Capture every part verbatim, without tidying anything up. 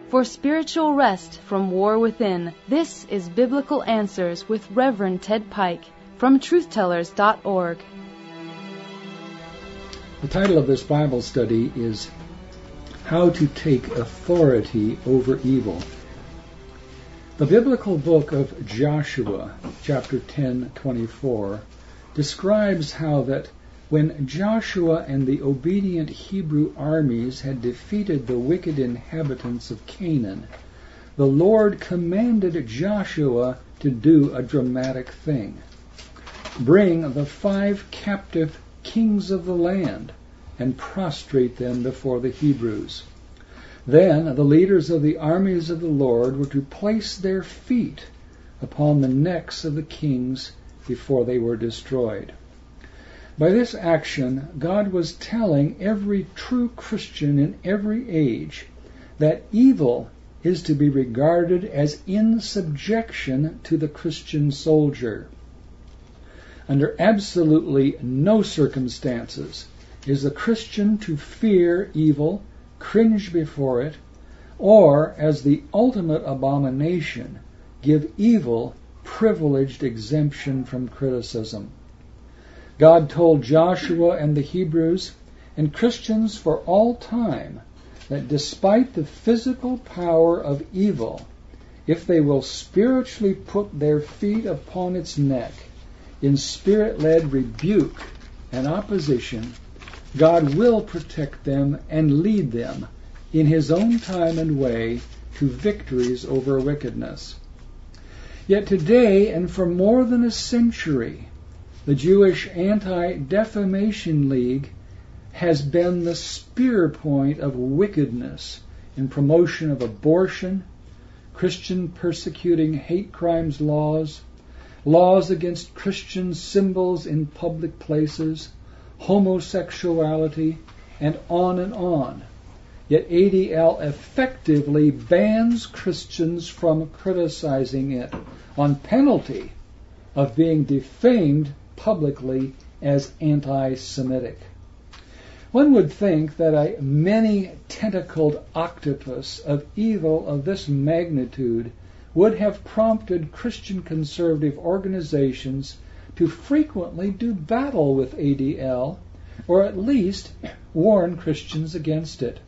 For spiritual rest from war within, this is Biblical Answers with Reverend Ted Pike from truth tellers dot org. The title of this Bible study is How to Take Authority Over Evil. The biblical book of Joshua, chapter ten, twenty-four, describes how that when Joshua and the obedient Hebrew armies had defeated the wicked inhabitants of Canaan, the Lord commanded Joshua to do a dramatic thing. Bring the five captive kings of the land and prostrate them before the Hebrews. Then the leaders of the armies of the Lord were to place their feet upon the necks of the kings before they were destroyed. By this action, God was telling every true Christian in every age that evil is to be regarded as in subjection to the Christian soldier. Under absolutely no circumstances is the Christian to fear evil, cringe before it, or, as the ultimate abomination, give evil privileged exemption from criticism. God told Joshua and the Hebrews and Christians for all time that despite the physical power of evil, if they will spiritually put their feet upon its neck in spirit-led rebuke and opposition, God will protect them and lead them in His own time and way to victories over wickedness. Yet today, and for more than a century, the Jewish Anti-Defamation League has been the spear point of wickedness in promotion of abortion, Christian persecuting hate crimes laws, laws against Christian symbols in public places, homosexuality, and on and on. Yet A D L effectively bans Christians from criticizing it on penalty of being defamed publicly as anti-Semitic. One would think that a many-tentacled octopus of evil of this magnitude would have prompted Christian conservative organizations to frequently do battle with A D L, or at least warn Christians against it.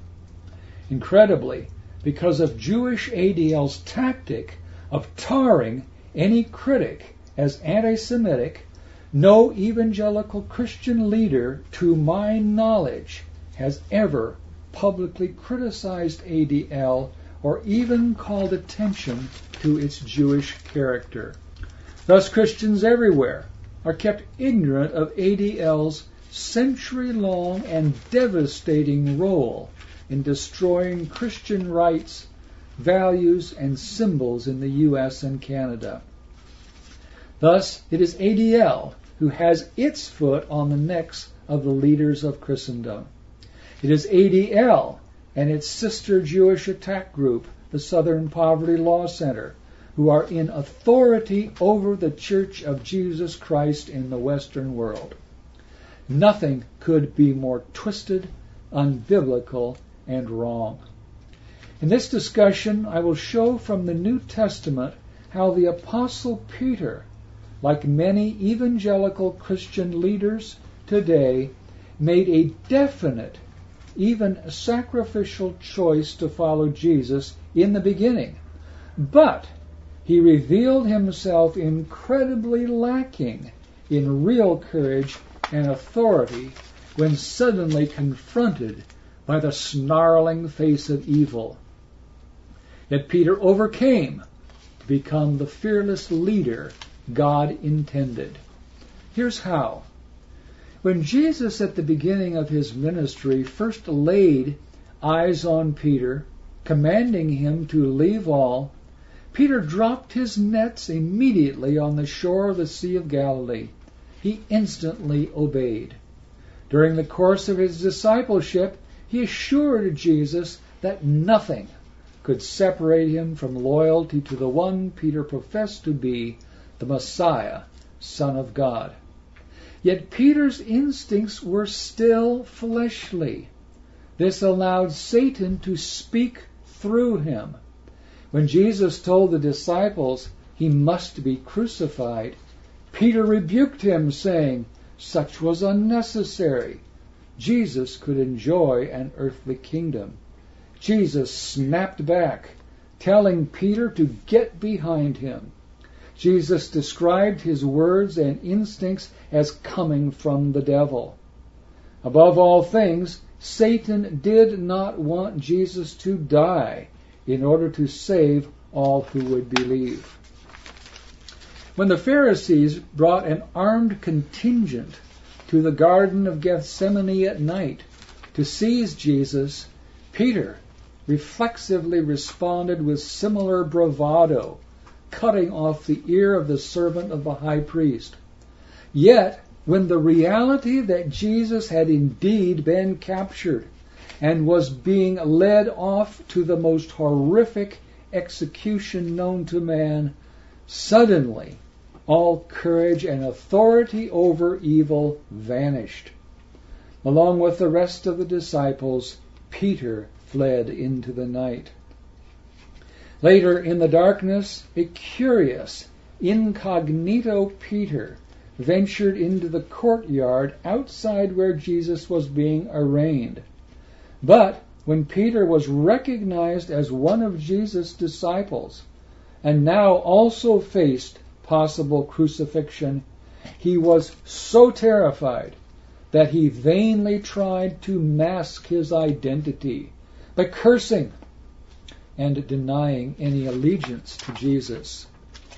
Incredibly, because of Jewish A D L's tactic of tarring any critic as anti-Semitic, no evangelical Christian leader, to my knowledge, has ever publicly criticized A D L or even called attention to its Jewish character. Thus, Christians everywhere are kept ignorant of A D L's century-long and devastating role in destroying Christian rights, values, and symbols in the U S and Canada. Thus, it is A D L who has its foot on the necks of the leaders of Christendom. It is A D L and its sister Jewish attack group, the Southern Poverty Law Center, who are in authority over the Church of Jesus Christ in the Western world. Nothing could be more twisted, unbiblical, and wrong. In this discussion, I will show from the New Testament how the Apostle Peter, like many evangelical Christian leaders today, made a definite, even sacrificial choice to follow Jesus in the beginning. But he revealed himself incredibly lacking in real courage and authority when suddenly confronted by the snarling face of evil. Yet Peter overcame to become the fearless leader God intended. Here's how. When Jesus at the beginning of his ministry first laid eyes on Peter, commanding him to leave all, Peter dropped his nets immediately on the shore of the Sea of Galilee. He instantly obeyed. During the course of his discipleship, he assured Jesus that nothing could separate him from loyalty to the one Peter professed to be the Messiah, Son of God. Yet Peter's instincts were still fleshly. This allowed Satan to speak through him. When Jesus told the disciples he must be crucified, Peter rebuked him, saying, "Such was unnecessary. Jesus could enjoy an earthly kingdom." Jesus snapped back, telling Peter to get behind him. Jesus described his words and instincts as coming from the devil. Above all things, Satan did not want Jesus to die in order to save all who would believe. When the Pharisees brought an armed contingent to the Garden of Gethsemane at night to seize Jesus, Peter reflexively responded with similar bravado, cutting off the ear of the servant of the high priest. Yet, when the reality that Jesus had indeed been captured and was being led off to the most horrific execution known to man, suddenly all courage and authority over evil vanished. Along with the rest of the disciples, Peter fled into the night. Later in the darkness, a curious, incognito Peter ventured into the courtyard outside where Jesus was being arraigned. But when Peter was recognized as one of Jesus' disciples, and now also faced possible crucifixion, he was so terrified that he vainly tried to mask his identity by cursing and denying any allegiance to Jesus.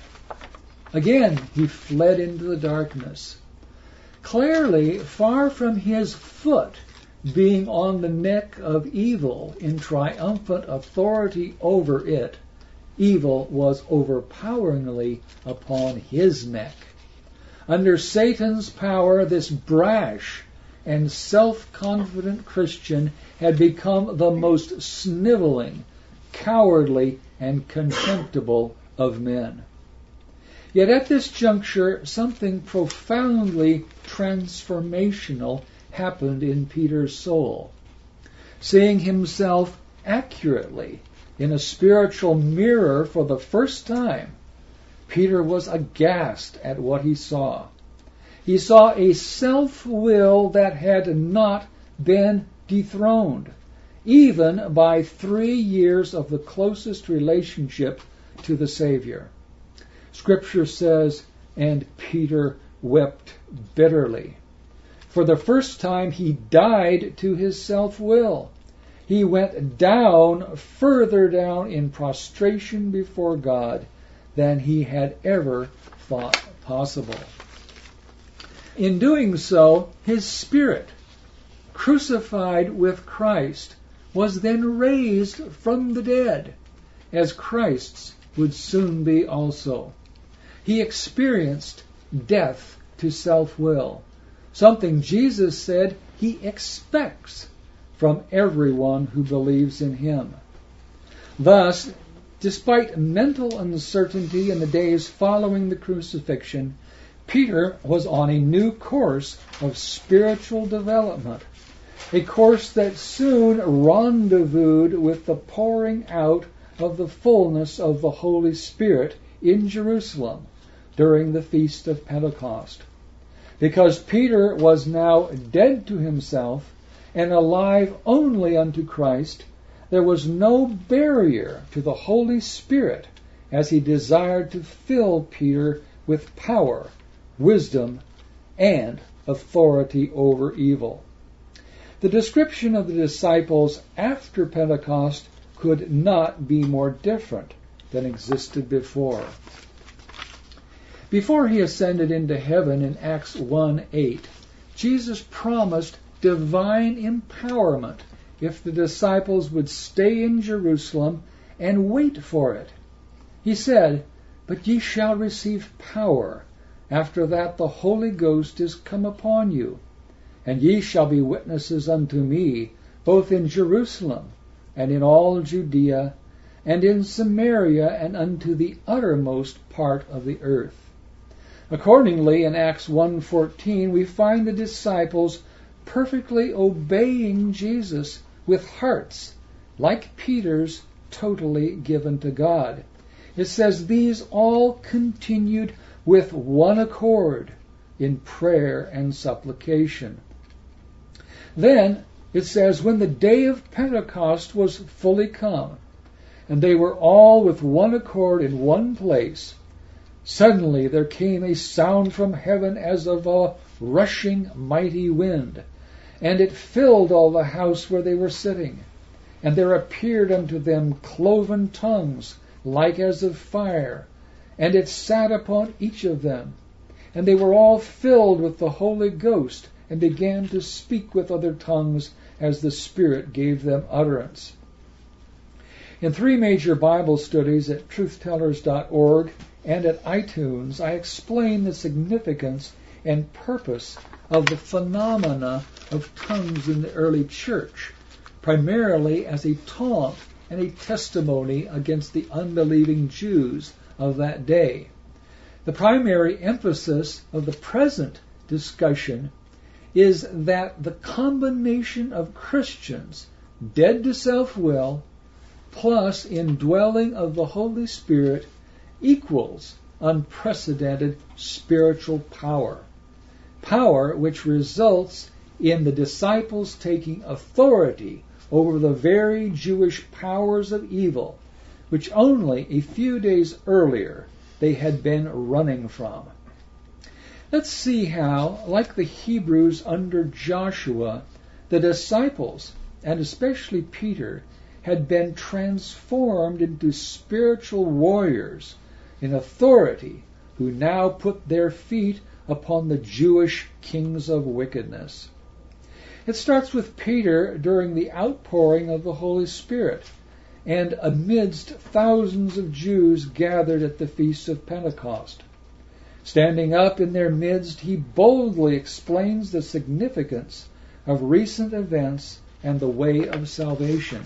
Again, he fled into the darkness. Clearly, far from his foot being on the neck of evil in triumphant authority over it, evil was overpoweringly upon his neck. Under Satan's power, this brash and self-confident Christian had become the most sniveling, cowardly, and contemptible of men. Yet at this juncture, something profoundly transformational happened in Peter's soul. Seeing himself accurately in a spiritual mirror for the first time, Peter was aghast at what he saw. He saw a self-will that had not been dethroned, even by three years of the closest relationship to the Savior. Scripture says, "And Peter wept bitterly." For the first time, he died to his self-will. He went down, further down in prostration before God than he had ever thought possible. In doing so, his spirit, crucified with Christ, was then raised from the dead, as Christ's would soon be also. He experienced death to self-will, something Jesus said he expects from everyone who believes in him. Thus, despite mental uncertainty in the days following the crucifixion, Peter was on a new course of spiritual development, a course that soon rendezvoused with the pouring out of the fullness of the Holy Spirit in Jerusalem during the Feast of Pentecost. Because Peter was now dead to himself and alive only unto Christ, there was no barrier to the Holy Spirit as he desired to fill Peter with power, wisdom, and authority over evil. The description of the disciples after Pentecost could not be more different than existed before. Before he ascended into heaven in Acts one eight, Jesus promised divine empowerment if the disciples would stay in Jerusalem and wait for it. He said, "But ye shall receive power. After that the Holy Ghost is come upon you. And ye shall be witnesses unto me, both in Jerusalem, and in all Judea, and in Samaria, and unto the uttermost part of the earth." Accordingly, in Acts one fourteen, we find the disciples perfectly obeying Jesus with hearts, like Peter's, totally given to God. It says, these all continued with one accord in prayer and supplication. Then it says, when the day of Pentecost was fully come, and they were all with one accord in one place, suddenly there came a sound from heaven as of a rushing mighty wind, and it filled all the house where they were sitting. And there appeared unto them cloven tongues, like as of fire, and it sat upon each of them. And they were all filled with the Holy Ghost, and began to speak with other tongues as the Spirit gave them utterance. In three major Bible studies at truth tellers dot org and at iTunes, I explain the significance and purpose of the phenomena of tongues in the early church, primarily as a taunt and a testimony against the unbelieving Jews of that day. The primary emphasis of the present discussion is that the combination of Christians dead to self-will plus indwelling of the Holy Spirit equals unprecedented spiritual power. Power which results in the disciples taking authority over the very Jewish powers of evil, which only a few days earlier they had been running from. Let's see how, like the Hebrews under Joshua, the disciples, and especially Peter, had been transformed into spiritual warriors in authority who now put their feet upon the Jewish kings of wickedness. It starts with Peter during the outpouring of the Holy Spirit and amidst thousands of Jews gathered at the Feast of Pentecost. Standing up in their midst, he boldly explains the significance of recent events and the way of salvation.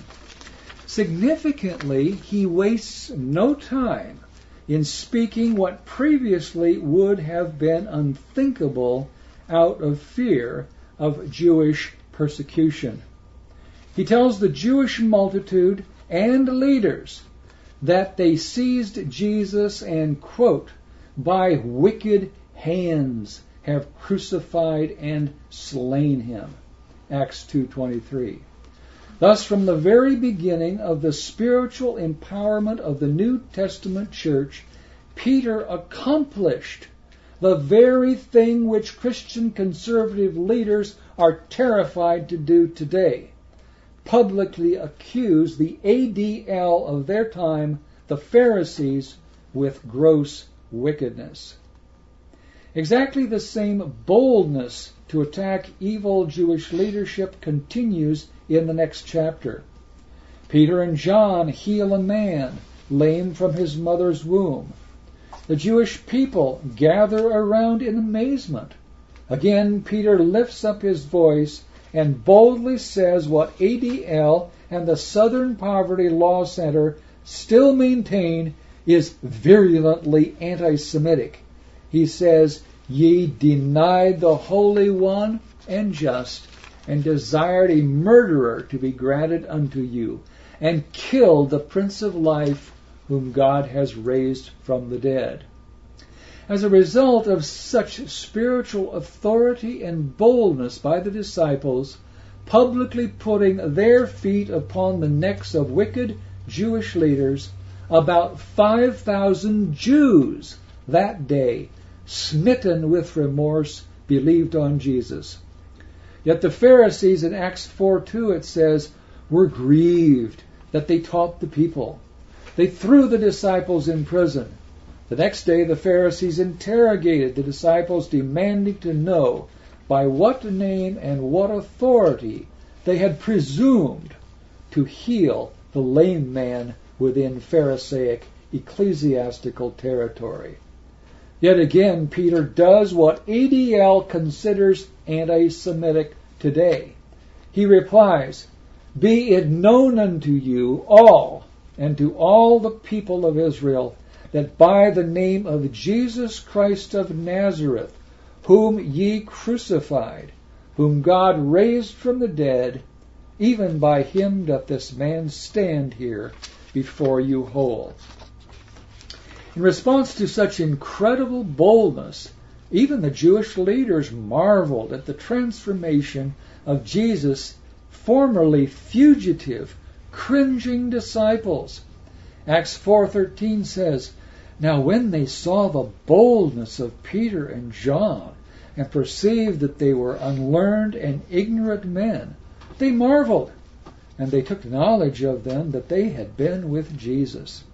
Significantly, he wastes no time in speaking what previously would have been unthinkable out of fear of Jewish persecution. He tells the Jewish multitude and leaders that they seized Jesus and, quote, by wicked hands have crucified and slain him. Acts two twenty-three. Thus, from the very beginning of the spiritual empowerment of the New Testament church, Peter accomplished the very thing which Christian conservative leaders are terrified to do today: publicly accuse the A D L of their time, the Pharisees, with gross wickedness. Exactly the same boldness to attack evil Jewish leadership continues in the next chapter. Peter and John heal a man lame from his mother's womb. The Jewish people gather around in amazement. Again, Peter lifts up his voice and boldly says what A D L and the Southern Poverty Law Center still maintain is virulently anti-Semitic. He says, "Ye denied the Holy One and just, and desired a murderer to be granted unto you, and killed the Prince of Life, whom God has raised from the dead." As a result of such spiritual authority and boldness by the disciples, publicly putting their feet upon the necks of wicked Jewish leaders, about five thousand Jews that day, smitten with remorse, believed on Jesus. Yet the Pharisees in Acts four two, it says, were grieved that they taught the people. They threw the disciples in prison. The next day the Pharisees interrogated the disciples, demanding to know by what name and what authority they had presumed to heal the lame man within Pharisaic ecclesiastical territory. Yet again, Peter does what A D L considers anti-Semitic today. He replies, "Be it known unto you all, and to all the people of Israel, that by the name of Jesus Christ of Nazareth, whom ye crucified, whom God raised from the dead, even by him doth this man stand here, before you whole. In response to such incredible boldness, even the Jewish leaders marveled at the transformation of Jesus' formerly fugitive, cringing disciples. Acts four thirteen says, "Now when they saw the boldness of Peter and John, and perceived that they were unlearned and ignorant men, they marveled, and they took knowledge of them that they had been with Jesus."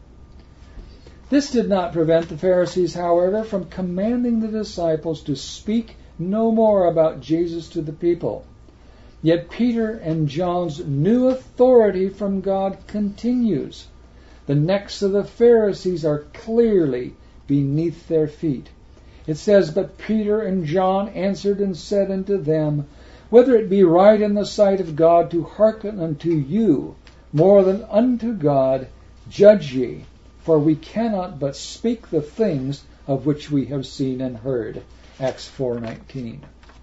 This did not prevent the Pharisees, however, from commanding the disciples to speak no more about Jesus to the people. Yet Peter and John's new authority from God continues. The necks of the Pharisees are clearly beneath their feet. It says, "But Peter and John answered and said unto them, Whether it be right in the sight of God to hearken unto you more than unto God, judge ye. For we cannot but speak the things of which we have seen and heard." Acts four nineteen.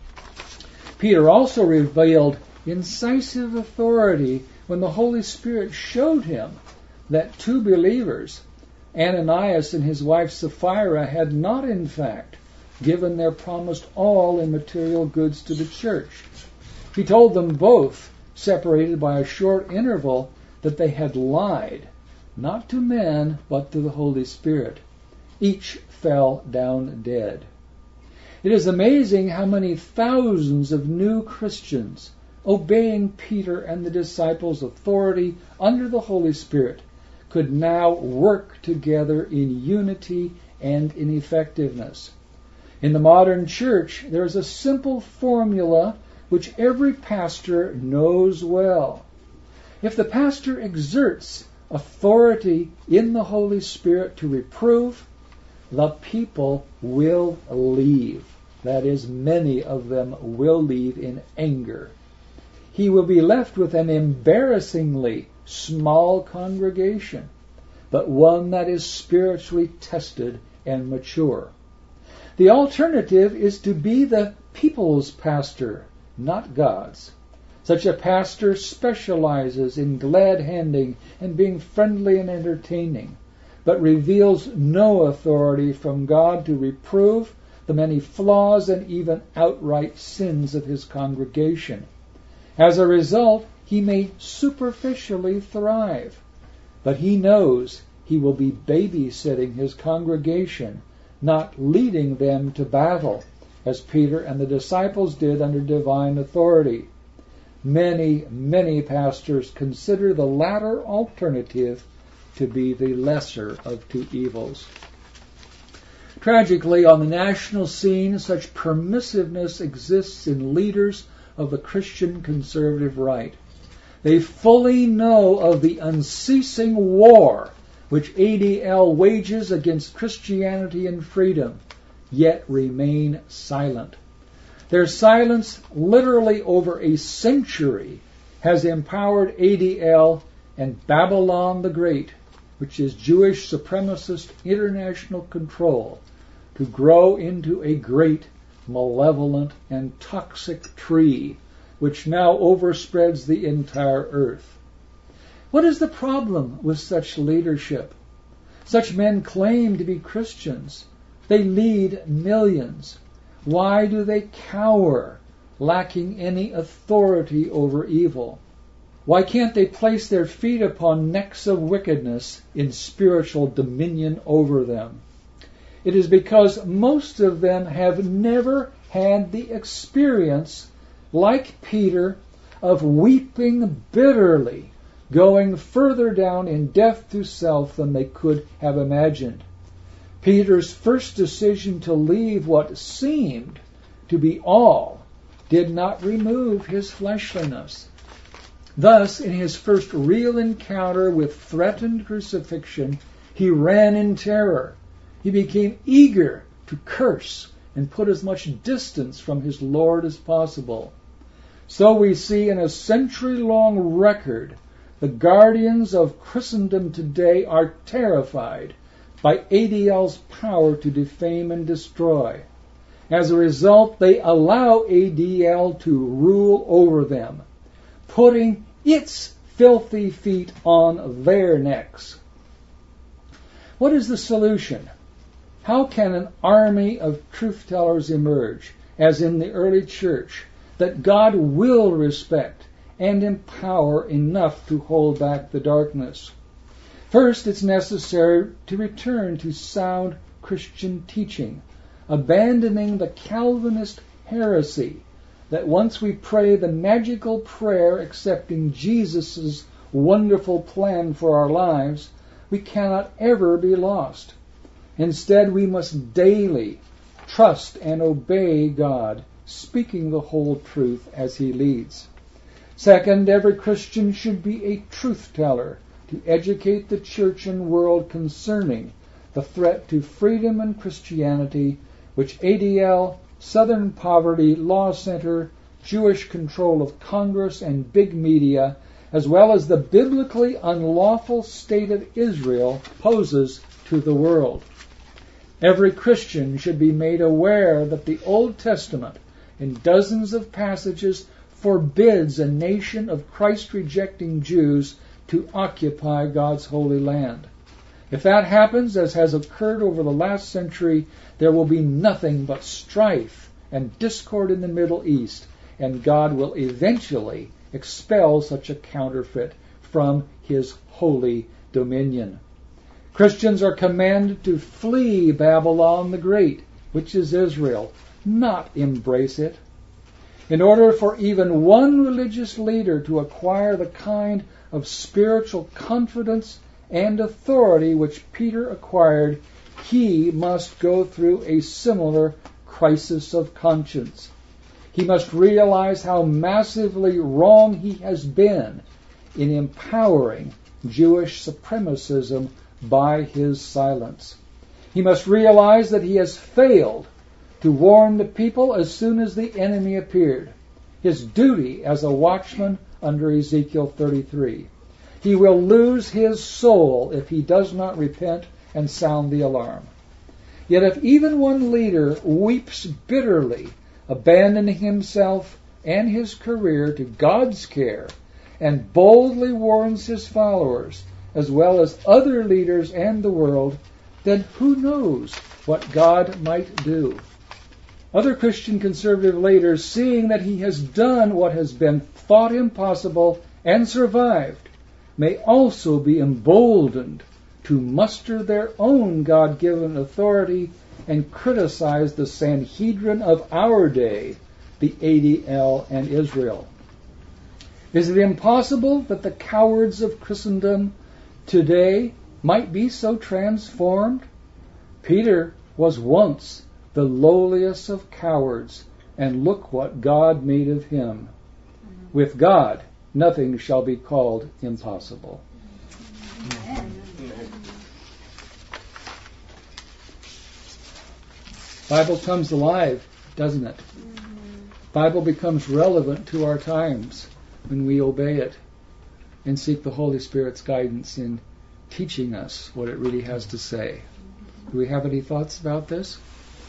Peter also revealed incisive authority when the Holy Spirit showed him that two believers, Ananias and his wife Sapphira, had not in fact given their promised all in material goods to the church. He told them both, separated by a short interval, that they had lied, not to men, but to the Holy Spirit. Each fell down dead. It is amazing how many thousands of new Christians, obeying Peter and the disciples' authority under the Holy Spirit, could now work together in unity and in effectiveness. In the modern church, there is a simple formula which every pastor knows well. If the pastor exerts authority in the Holy Spirit to reprove, the people will leave. That is, many of them will leave in anger. He will be left with an embarrassingly small congregation, but one that is spiritually tested and mature. The alternative is to be the people's pastor, not God's. Such a pastor specializes in glad-handing and being friendly and entertaining, but reveals no authority from God to reprove the many flaws and even outright sins of his congregation. As a result, he may superficially thrive, but he knows he will be babysitting his congregation, not leading them to battle, as Peter and the disciples did under divine authority. Many, many pastors consider the latter alternative to be the lesser of two evils. Tragically, on the national scene, such permissiveness exists in leaders of the Christian conservative right. They fully know of the unceasing war which A D L wages against Christianity and freedom, yet remain silent. Their silence, literally over a century, has empowered A D L and Babylon the Great, which is Jewish supremacist international control, to grow into a great, malevolent, and toxic tree, which now overspreads the entire earth. What is the problem with such leadership? Such men claim to be Christians. They lead millions. Why do they cower, lacking any authority over evil? Why can't they place their feet upon necks of wickedness in spiritual dominion over them? It is because most of them have never had the experience, like Peter, of weeping bitterly, going further down in death to self than they could have imagined. Peter's first decision to leave what seemed to be all did not remove his fleshliness. Thus, in his first real encounter with threatened crucifixion, he ran in terror. He became eager to curse and put as much distance from his Lord as possible. So we see in a century-long record, the guardians of Christendom today are terrified by A D L's power to defame and destroy. As a result, they allow A D L to rule over them, putting its filthy feet on their necks. What is the solution? How can an army of truth-tellers emerge, as in the early church, that God will respect and empower enough to hold back the darkness? First, it's necessary to return to sound Christian teaching, abandoning the Calvinist heresy that once we pray the magical prayer accepting Jesus' wonderful plan for our lives, we cannot ever be lost. Instead, we must daily trust and obey God, speaking the whole truth as He leads. Second, every Christian should be a truth teller to educate the church and world concerning the threat to freedom and Christianity, which A D L, Southern Poverty Law Center, Jewish control of Congress and big media, as well as the biblically unlawful state of Israel, poses to the world. Every Christian should be made aware that the Old Testament, in dozens of passages, forbids a nation of Christ-rejecting Jews to occupy God's holy land. If that happens, as has occurred over the last century, there will be nothing but strife and discord in the Middle East, and God will eventually expel such a counterfeit from His holy dominion. Christians are commanded to flee Babylon the Great, which is Israel, not embrace it. In order for even one religious leader to acquire the kind of spiritual confidence and authority which Peter acquired, he must go through a similar crisis of conscience. He must realize how massively wrong he has been in empowering Jewish supremacism by his silence. He must realize that he has failed to warn the people as soon as the enemy appeared, his duty as a watchman under Ezekiel thirty-three. He will lose his soul if he does not repent and sound the alarm. Yet if even one leader weeps bitterly, abandoning himself and his career to God's care, and boldly warns his followers, as well as other leaders and the world, then who knows what God might do? Other Christian conservative leaders, seeing that he has done what has been thought impossible and survived, may also be emboldened to muster their own God-given authority and criticize the Sanhedrin of our day, the A D L and Israel. Is it impossible that the cowards of Christendom today might be so transformed? Peter was once the lowliest of cowards, and look what God made of him. With God, nothing shall be called impossible. Amen. Bible comes alive, doesn't it? Bible becomes relevant to our times when we obey it and seek the Holy Spirit's guidance in teaching us what it really has to say. Do we have any thoughts about this?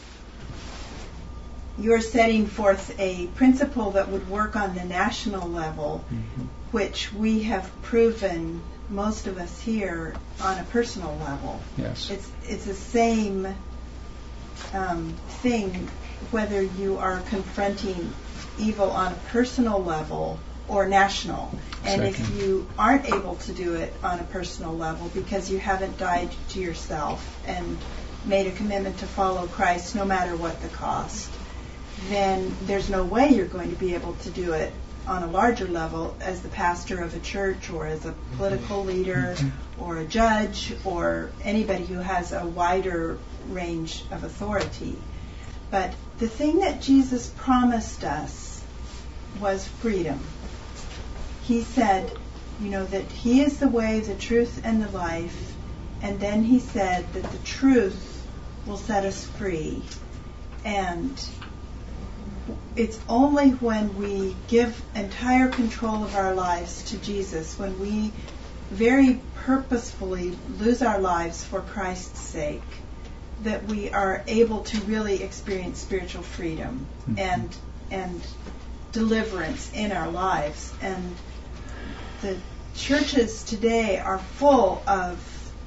You're setting forth a principle that would work on the national level, Mm-hmm. which we have proven, most of us here, on a personal level. Yes. It's it's the same um, thing whether you are confronting evil on a personal level or national. And Second. if you aren't able to do it on a personal level because you haven't died to yourself and made a commitment to follow Christ no matter what the cost, then there's no way you're going to be able to do it on a larger level as the pastor of a church or as a political leader or a judge or anybody who has a wider range of authority. But the thing that Jesus promised us was freedom. He said, you know, that He is the way, the truth, and the life. And then He said that the truth will set us free. And it's only when we give entire control of our lives to Jesus, when we very purposefully lose our lives for Christ's sake, that we are able to really experience spiritual freedom mm-hmm. and and deliverance in our lives. And the churches today are full of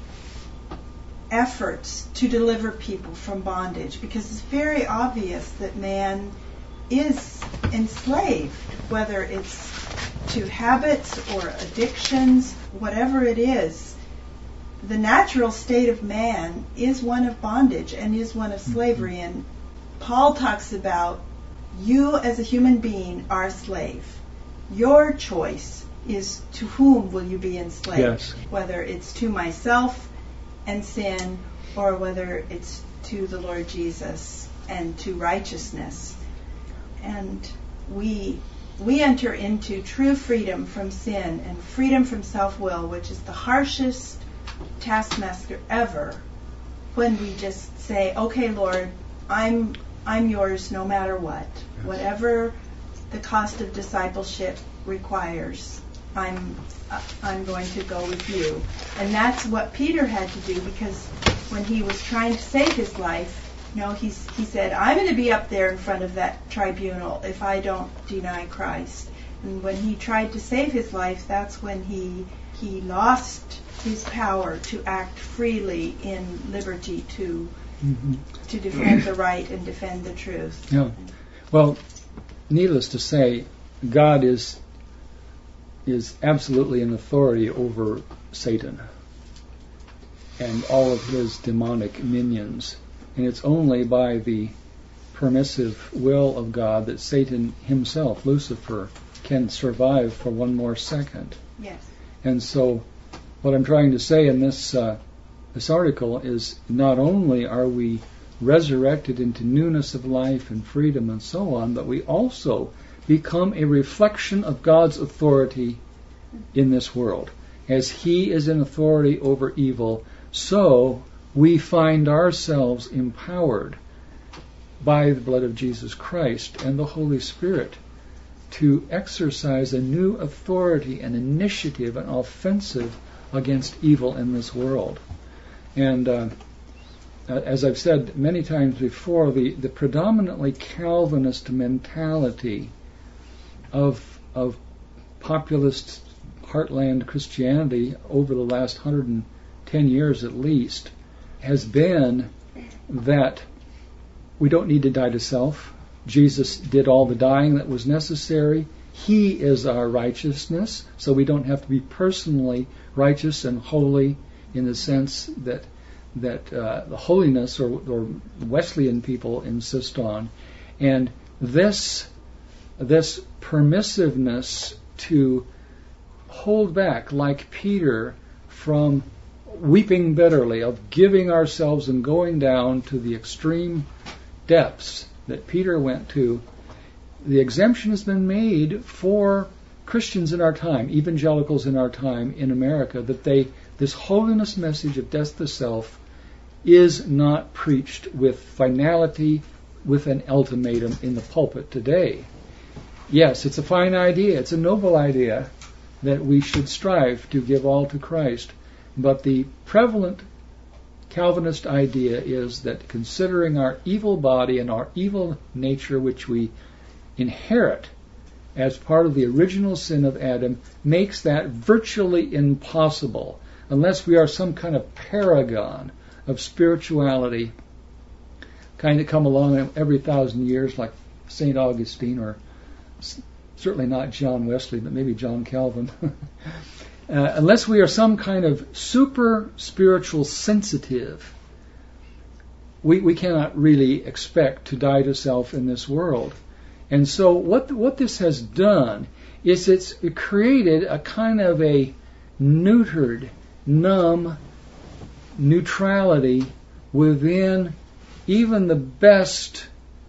efforts to deliver people from bondage, because it's very obvious that man is enslaved, whether it's to habits or addictions, whatever it is. The natural state of man is one of bondage and is one of slavery. And Paul talks about you as a human being are a slave. Your choice is to whom will you be enslaved? Yes. Whether it's to myself and sin, or whether it's to the Lord Jesus and to righteousness. And we we enter into true freedom from sin and freedom from self-will, which is the harshest taskmaster ever, when we just say, okay, Lord, I'm I'm yours no matter what. Whatever the cost of discipleship requires, I'm I'm going to go with you. And that's what Peter had to do, because when he was trying to save his life, you know, he's, he said, I'm going to be up there in front of that tribunal if I don't deny Christ. And when he tried to save his life, that's when he he lost his power to act freely in liberty to mm-hmm. to defend the right and defend the truth. Yeah. Well, needless to say, God is is absolutely in authority over Satan and all of his demonic minions. And it's only by the permissive will of God that Satan himself, Lucifer, can survive for one more second. Yes. And so what I'm trying to say in this uh, this article is, not only are we resurrected into newness of life and freedom and so on, but we also become a reflection of God's authority in this world. As He is in authority over evil, so we find ourselves empowered by the blood of Jesus Christ and the Holy Spirit to exercise a new authority and initiative and offensive against evil in this world. And uh, as I've said many times before, the, the predominantly Calvinist mentality of of populist heartland Christianity over the last one hundred ten years at least has been that we don't need to die to self. Jesus did all the dying that was necessary. He is our righteousness, so we don't have to be personally righteous and holy in the sense that that uh, the holiness or, or Wesleyan people insist on. And this this permissiveness to hold back, like Peter, from weeping bitterly, of giving ourselves and going down to the extreme depths that Peter went to, the exemption has been made for Christians in our time, evangelicals in our time in America, that they this holiness message of death to self is not preached with finality, with an ultimatum in the pulpit today. Yes, it's a fine idea, it's a noble idea that we should strive to give all to Christ, but the prevalent Calvinist idea is that considering our evil body and our evil nature, which we inherit as part of the original sin of Adam, makes that virtually impossible unless we are some kind of paragon of spirituality, kind of come along every thousand years like Saint Augustine, or certainly not John Wesley, but maybe John Calvin. Uh, unless we are some kind of super spiritual sensitive, we, we cannot really expect to die to self in this world. And so what what this has done is it's created a kind of a neutered, numb neutrality within even the best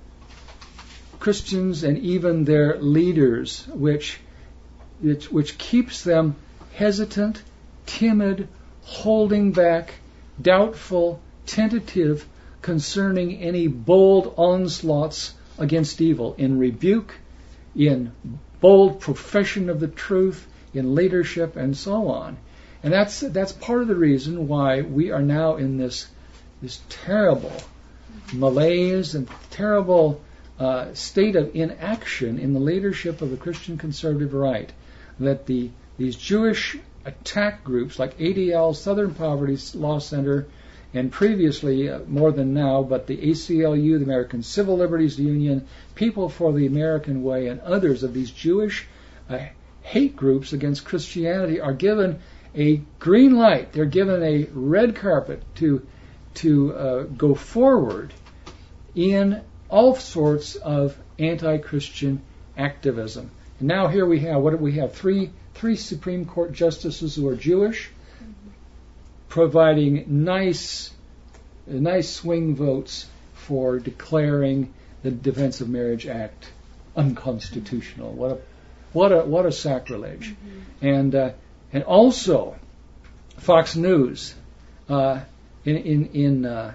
Christians and even their leaders, which which, which keeps them hesitant, timid, holding back, doubtful, tentative concerning any bold onslaughts against evil, in rebuke, in bold profession of the truth, in leadership, and so on. And that's that's part of the reason why we are now in this this terrible malaise and terrible uh, state of inaction in the leadership of the Christian conservative right, that the these Jewish attack groups like A D L, Southern Poverty Law Center, and previously, uh, more than now, but the A C L U, the American Civil Liberties Union, People for the American Way, and others of these Jewish uh, hate groups against Christianity are given a green light. They're given a red carpet to to uh, go forward in all sorts of anti-Christian activism. And now here we have, what do we have? Three three Supreme Court justices who are Jewish, providing nice nice swing votes for declaring the Defense of Marriage Act unconstitutional. What a what a what a sacrilege! Mm-hmm. And uh, and also, Fox News, uh, in in in uh,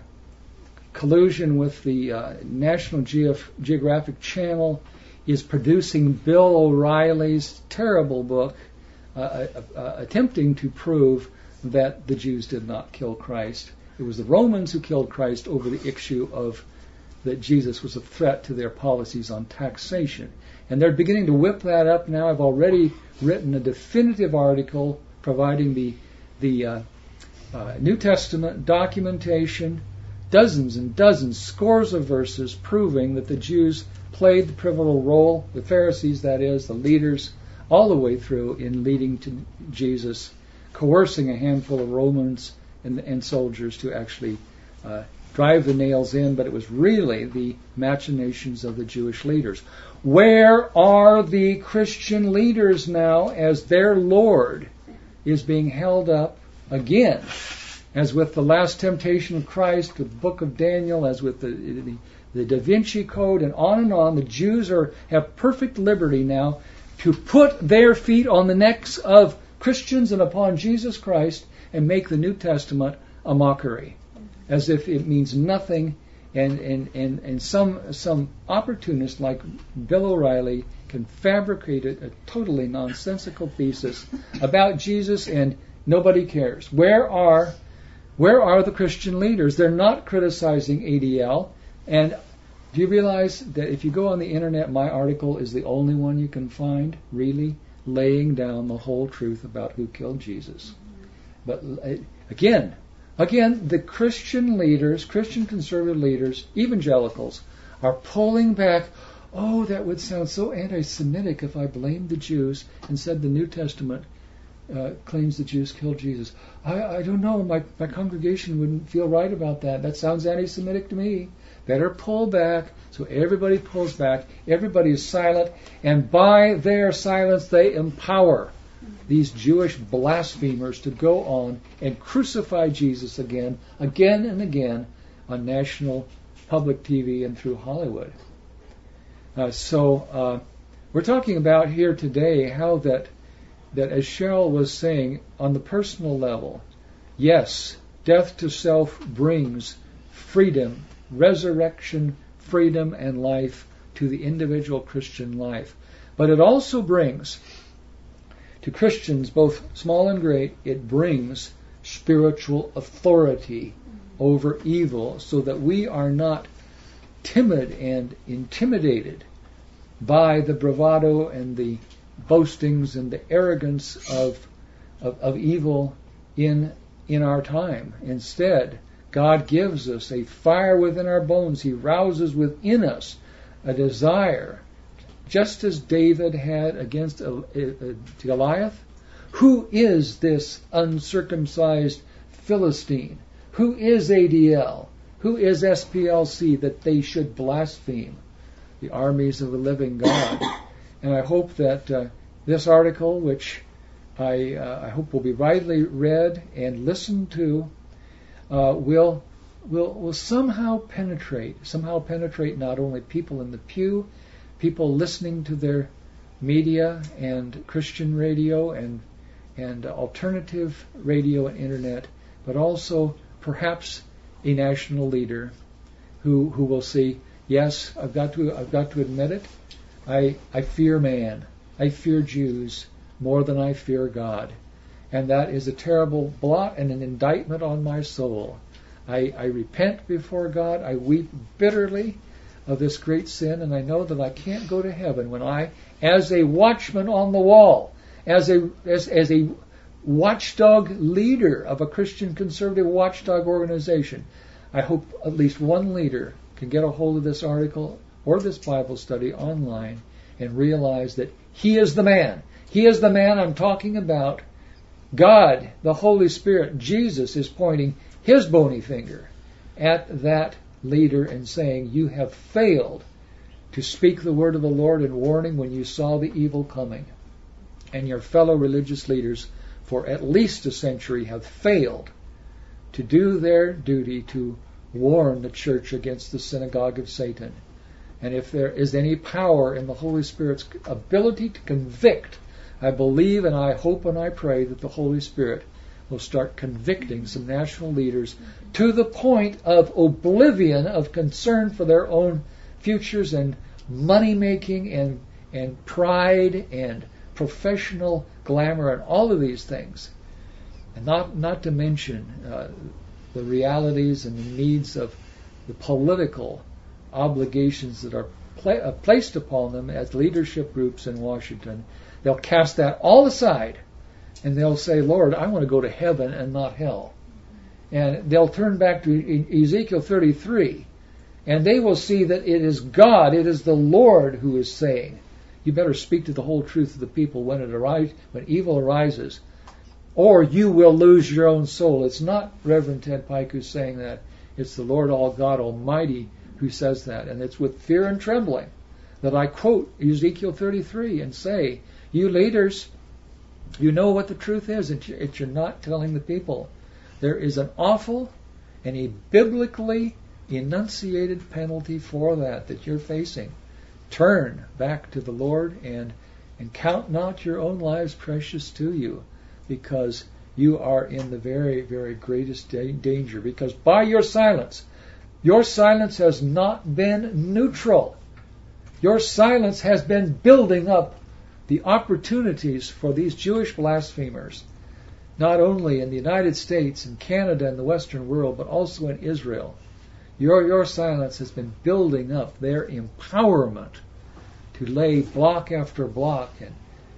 collusion with the uh, National Geof- Geographic Channel, is producing Bill O'Reilly's terrible book, uh, uh, uh, attempting to prove that the Jews did not kill Christ. It was the Romans who killed Christ over the issue of that Jesus was a threat to their policies on taxation. And they're beginning to whip that up now. I've already written a definitive article providing the the uh, uh, New Testament documentation, dozens and dozens, scores of verses proving that the Jews played the pivotal role, the Pharisees, that is, the leaders, all the way through in leading to Jesus, coercing a handful of Romans and, and soldiers to actually uh, drive the nails in, but it was really the machinations of the Jewish leaders. Where are the Christian leaders now as their Lord is being held up again, as with the last temptation of Christ, with the book of Daniel, as with the, the, the Da Vinci Code, and on and on? The Jews are have perfect liberty now to put their feet on the necks of Christians and upon Jesus Christ and make the New Testament a mockery, as if it means nothing, and, and, and, and some some opportunist like Bill O'Reilly can fabricate a, a totally nonsensical thesis about Jesus and nobody cares. Where are where are the Christian leaders? They're not criticizing A D L. And do you realize that if you go on the internet, my article is the only one you can find, really, laying down the whole truth about who killed Jesus. But again, again, the Christian leaders, Christian conservative leaders, evangelicals, are pulling back. Oh, that would sound so anti-Semitic if I blamed the Jews and said the New Testament uh, claims the Jews killed Jesus. I, I don't know. My, my congregation wouldn't feel right about that. That sounds anti-Semitic to me. Better pull back. So everybody pulls back. Everybody is silent. And by their silence, they empower these Jewish blasphemers to go on and crucify Jesus again, again and again on national public T V and through Hollywood. Uh, so uh, we're talking about here today how that, that, as Cheryl was saying, on the personal level, yes, death to self brings freedom, resurrection, freedom, and life to the individual Christian life. But it also brings, to Christians, both small and great, it brings spiritual authority over evil so that we are not timid and intimidated by the bravado and the boastings and the arrogance of, of, of evil in, in our time. Instead, God gives us a fire within our bones. He rouses within us a desire, just as David had against Goliath. Who is this uncircumcised Philistine? Who is A D L? Who is S P L C that they should blaspheme the armies of the living God? And I hope that uh, this article, which I, uh, I hope will be widely read and listened to, uh, will will will somehow penetrate, somehow penetrate not only people in the pew, people listening to their media and Christian radio and and alternative radio and internet, but also perhaps a national leader who who will see, yes, I've got to I've got to admit it, I I fear man, I fear Jews more than I fear God, and that is a terrible blot and an indictment on my soul. I, I repent before God, I weep bitterly of this great sin, and I know that I can't go to heaven when I, as a watchman on the wall, as a as, as a watchdog leader of a Christian conservative watchdog organization. I hope at least one leader can get a hold of this article or this Bible study online and realize that he is the man. He is the man I'm talking about. God, the Holy Spirit, Jesus is pointing his bony finger at that leader and saying, you have failed to speak the word of the Lord in warning when you saw the evil coming. And your fellow religious leaders for at least a century have failed to do their duty to warn the church against the synagogue of Satan. And if there is any power in the Holy Spirit's ability to convict, I believe and I hope and I pray that the Holy Spirit will start convicting some national leaders to the point of oblivion of concern for their own futures and money making and and pride and professional glamour and all of these things, and not not to mention uh, the realities and the needs of the political obligations that are pla- uh, placed upon them as leadership groups in Washington. They'll cast that all aside and they'll say, Lord, I want to go to heaven and not hell. And they'll turn back to Ezekiel thirty-three, and they will see that it is God, it is the Lord who is saying, you better speak to the whole truth of the people when it arise, when evil arises, or you will lose your own soul. It's not Reverend Ted Pike who's saying that. It's the Lord all God Almighty who says that. And it's with fear and trembling that I quote Ezekiel thirty-three and say, you leaders, you know what the truth is, and you're not telling the people. There is an awful and a biblically enunciated penalty for that that you're facing. Turn back to the Lord and and count not your own lives precious to you, because you are in the very, very greatest da- danger. Because by your silence, your silence has not been neutral. Your silence has been building up the opportunities for these Jewish blasphemers, not only in the United States and Canada and the Western world, but also in Israel. Your, your silence has been building up their empowerment to lay block after block and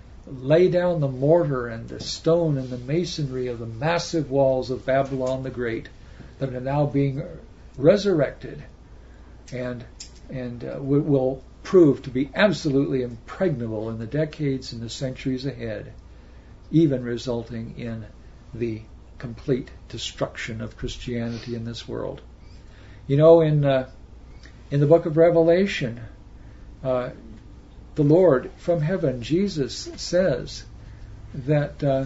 lay down the mortar and the stone and the masonry of the massive walls of Babylon the Great that are now being resurrected and and uh, will prove to be absolutely impregnable in the decades and the centuries ahead, even resulting in the complete destruction of Christianity in this world. You know, in uh, in the book of Revelation, uh, the Lord from heaven, Jesus, says that uh,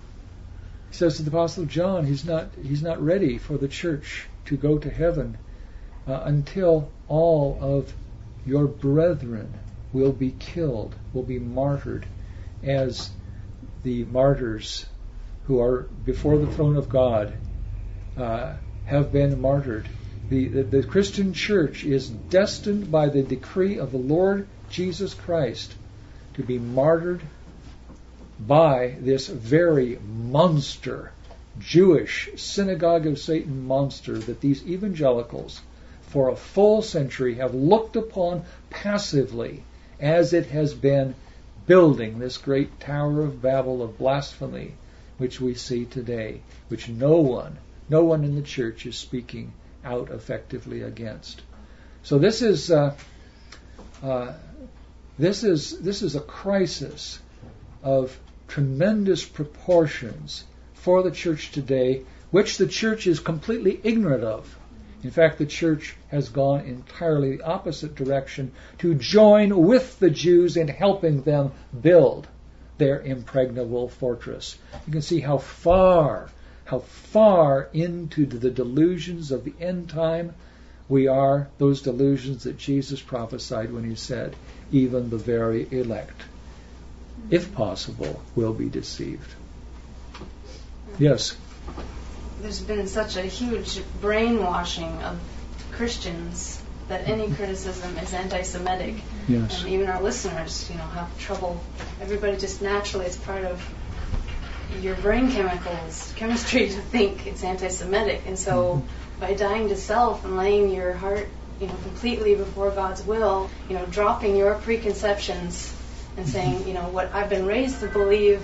he says to the Apostle John, he's not he's not ready for the church to go to heaven uh, until all of your brethren will be killed, will be martyred, as the martyrs who are before the throne of God uh, have been martyred. The, the, the Christian church is destined by the decree of the Lord Jesus Christ to be martyred by this very monster, Jewish synagogue of Satan monster that these evangelicals for a full century have looked upon passively as it has been building this great Tower of Babel of blasphemy which we see today, which no one, no one in the church is speaking out effectively against. So this is uh, uh, this is this is a crisis of tremendous proportions for the church today, which the church is completely ignorant of. In fact, the church has gone entirely the opposite direction to join with the Jews in helping them build their impregnable fortress. You can see how far, how far into the delusions of the end time we are, those delusions that Jesus prophesied when he said, even the very elect, if possible, will be deceived. Yes? There's been such a huge brainwashing of Christians that any criticism is anti-Semitic. Yes. And even our listeners, you know, have trouble. Everybody just naturally, it's part of your brain chemicals, chemistry, to think it's anti-Semitic. And so mm-hmm. by dying to self and laying your heart, you know, completely before God's will, you know, dropping your preconceptions and saying, you know, what I've been raised to believe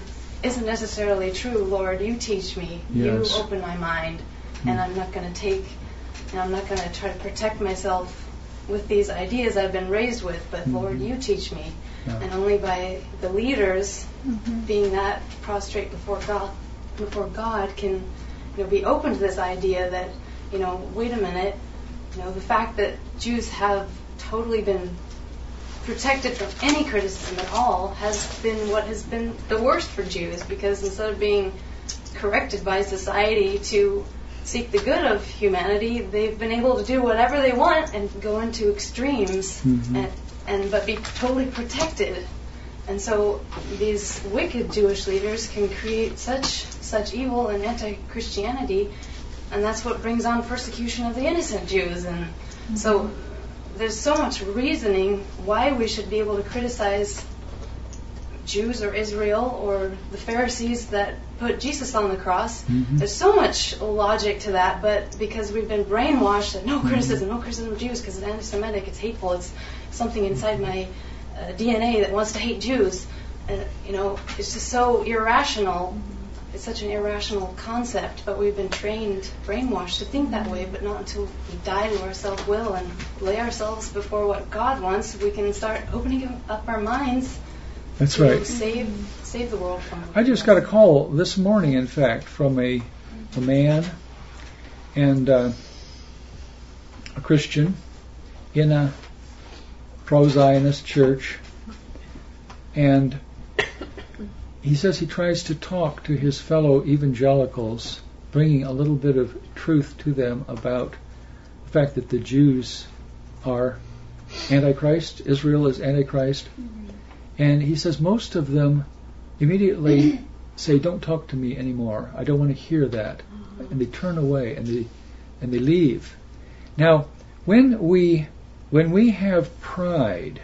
isn't necessarily true. Lord, you teach me. Yes. You open my mind. And I'm not going to take, and I'm not going to try to protect myself with these ideas I've been raised with, but mm-hmm. Lord, you teach me. Yeah. And only by the leaders mm-hmm. being that prostrate before God, before God can, you know, be open to this idea that, you know, wait a minute, you know, the fact that Jews have totally been protected from any criticism at all has been what has been the worst for Jews, because instead of being corrected by society to seek the good of humanity, they've been able to do whatever they want and go into extremes mm-hmm. and, and but be totally protected. And so these wicked Jewish leaders can create such such evil and anti-Christianity, and that's what brings on persecution of the innocent Jews. And mm-hmm. so there's so much reasoning why we should be able to criticize Jews or Israel or the Pharisees that put Jesus on the cross. Mm-hmm. There's so much logic to that, but because we've been brainwashed that no criticism, no criticism of Jews because it's anti-Semitic, it's hateful, it's something inside my uh, D N A that wants to hate Jews. And, you know, it's just so irrational. It's such an irrational concept, but we've been trained, brainwashed to think that way, but not until we die to our self-will and lay ourselves before what God wants, we can start opening up our minds. That's right. Save, save the world from. I just got a call this morning, in fact, from a, a man and uh, a Christian in a pro-Zionist church, and he says he tries to talk to his fellow evangelicals, bringing a little bit of truth to them about the fact that the Jews are Antichrist, Israel is Antichrist. And he says most of them immediately say, "Don't talk to me anymore. I don't want to hear that." And they turn away and they and they leave. Now, when we when we have pride,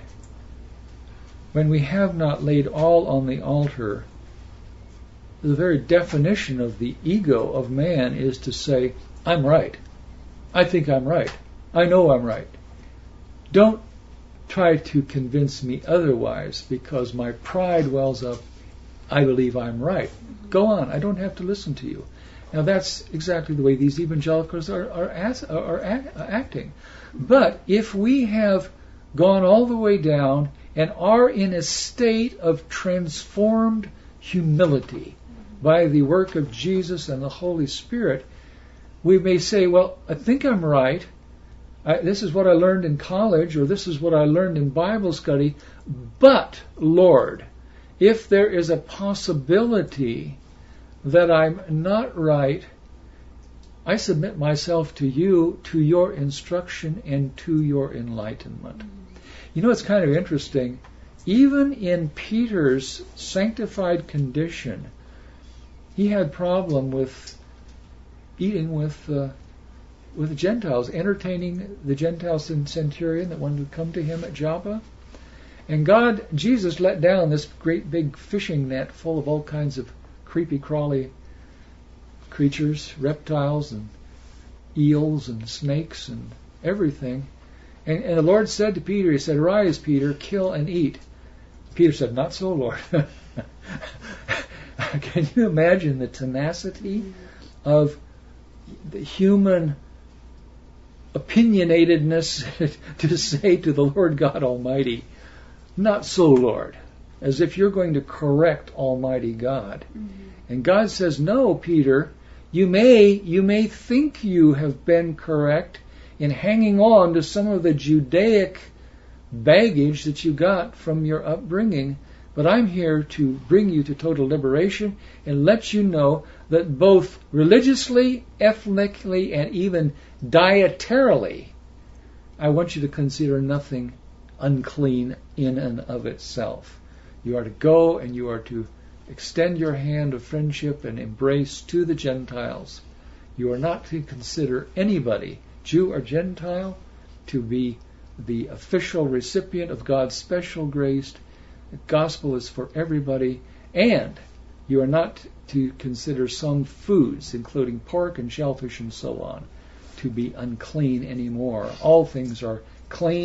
when we have not laid all on the altar, the very definition of the ego of man is to say, "I'm right. I think I'm right. I know I'm right. Don't try to convince me otherwise, because my pride wells up. I believe I'm right. Go on. I don't have to listen to you." Now that's exactly the way these evangelicals are are, as, are act, acting. But if we have gone all the way down and are in a state of transformed humility by the work of Jesus and the Holy Spirit, we may say, "Well, I think I'm right. I, this is what I learned in college, or this is what I learned in Bible study, but, Lord, if there is a possibility that I'm not right, I submit myself to you, to your instruction, and to your enlightenment." You know, it's kind of interesting. Even in Peter's sanctified condition, he had problem with eating with uh, with the Gentiles, entertaining the Gentile centurion that wanted to come to him at Joppa. And God, Jesus let down this great big fishing net full of all kinds of creepy crawly creatures, reptiles and eels and snakes and everything. And, and the Lord said to Peter, he said, "Arise, Peter, kill and eat." Peter said, "Not so, Lord." Can you imagine the tenacity of the human opinionatedness to say to the Lord God Almighty, "Not so, Lord," as if you're going to correct Almighty God. Mm-hmm. And God says, "No, Peter, you may you may think you have been correct in hanging on to some of the Judaic baggage that you got from your upbringing, but I'm here to bring you to total liberation and let you know that both religiously, ethnically, and even dietarily, I want you to consider nothing unclean in and of itself. You are to go and you are to extend your hand of friendship and embrace to the Gentiles. You are not to consider anybody, Jew or Gentile, to be the official recipient of God's special grace. The gospel is for everybody, and you are not to consider some foods, including pork and shellfish and so on, to be unclean anymore. All things are clean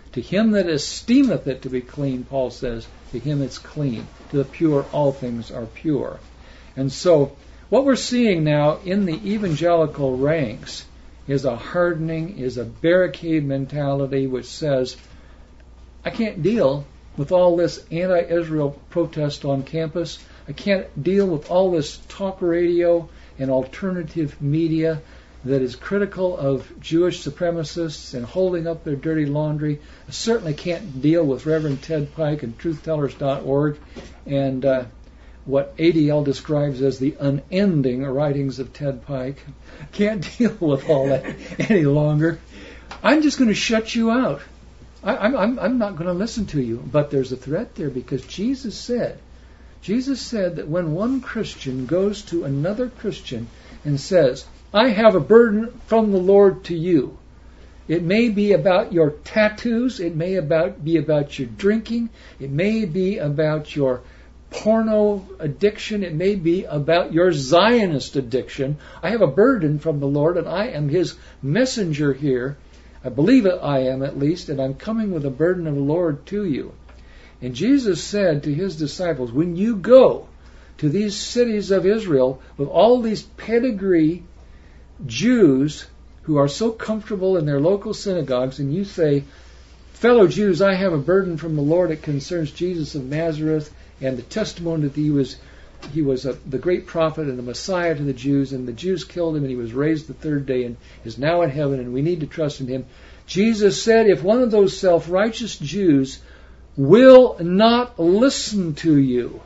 To him that esteemeth it to be clean, Paul says, to him it's clean. To the pure, all things are pure. And so, what we're seeing now in the evangelical ranks is a hardening, is a barricade mentality which says, I can't deal with all this anti-Israel protest on campus. I can't deal with all this talk radio and alternative media that is critical of Jewish supremacists and holding up their dirty laundry. I certainly can't deal with Reverend Ted Pike and truth tellers dot org and uh, what A D L describes as the unending writings of Ted Pike. Can't deal with all that any longer. I'm just going to shut you out. I, I'm, I'm, I'm not going to listen to you. But there's a threat there because Jesus said, Jesus said that when one Christian goes to another Christian and says, I have a burden from the Lord to you. It may be about your tattoos. It may about be about your drinking. It may be about your porno addiction. It may be about your Zionist addiction. I have a burden from the Lord, and I am His messenger here. I believe it I am, at least, and I'm coming with a burden of the Lord to you. And Jesus said to His disciples, when you go to these cities of Israel with all these pedigree Jews who are so comfortable in their local synagogues, and you say, fellow Jews, I have a burden from the Lord. It concerns Jesus of Nazareth and the testimony that he was he was a, the great prophet and the Messiah to the Jews, and the Jews killed him, and he was raised the third day and is now in heaven, and we need to trust in him. Jesus said, if one of those self-righteous Jews will not listen to you,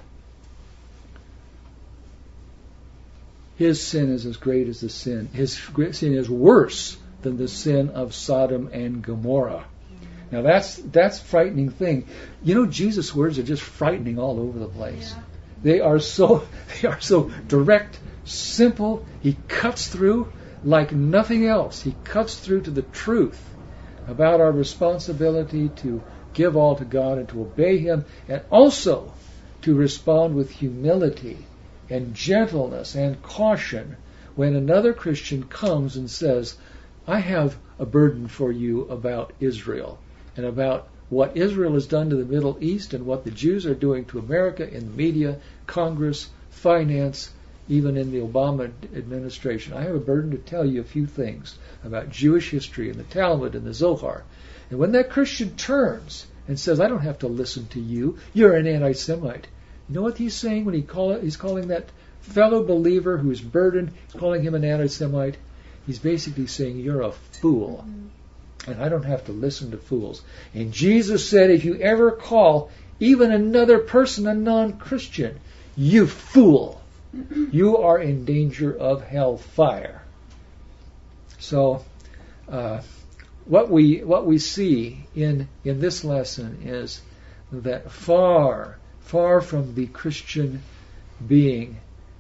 his sin is as great as the sin. His sin is worse than the sin of Sodom and Gomorrah. Now that's that's a frightening thing. You know, Jesus' words are just frightening all over the place. Yeah. They are so they are so direct, simple. He cuts through like nothing else. He cuts through to the truth about our responsibility to give all to God and to obey Him, and also to respond with humility and gentleness and caution when another Christian comes and says, I have a burden for you about Israel and about what Israel has done to the Middle East and what the Jews are doing to America in the media, Congress, finance, even in the Obama administration. I have a burden to tell you a few things about Jewish history and the Talmud and the Zohar. And when that Christian turns and says, I don't have to listen to you, you're an anti-Semite. You know what he's saying when he call it, he's calling that fellow believer who is burdened, he's calling him an anti-Semite? He's basically saying, you're a fool. Mm-hmm. And I don't have to listen to fools. And Jesus said, if you ever call even another person a non-Christian, you fool, you are in danger of hellfire. So, uh, what we what we see in in this lesson is that far far from the Christian being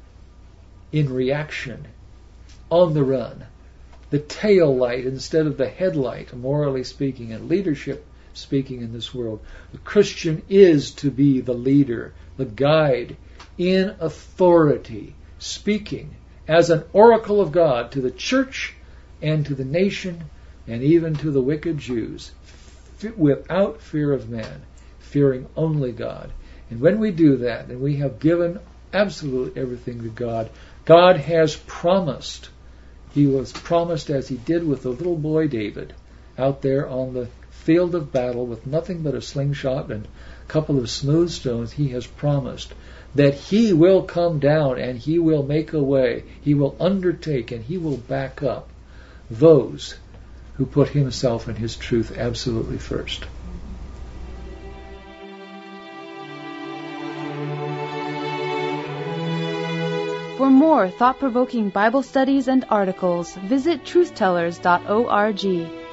in reaction, on the run, the tail light instead of the headlight, morally speaking, and leadership speaking in this world. The Christian is to be the leader, the guide, in authority, speaking as an oracle of God to the church and to the nation and even to the wicked Jews, without fear of man, fearing only God. And when we do that, and we have given absolutely everything to God, God has promised. He was promised, as He did with the little boy David, out there on the field of battle with nothing but a slingshot and a couple of smooth stones. He has promised that He will come down and He will make a way. He will undertake and He will back up those who put Himself and His truth absolutely first. For more thought-provoking Bible studies and articles, visit truth tellers dot org.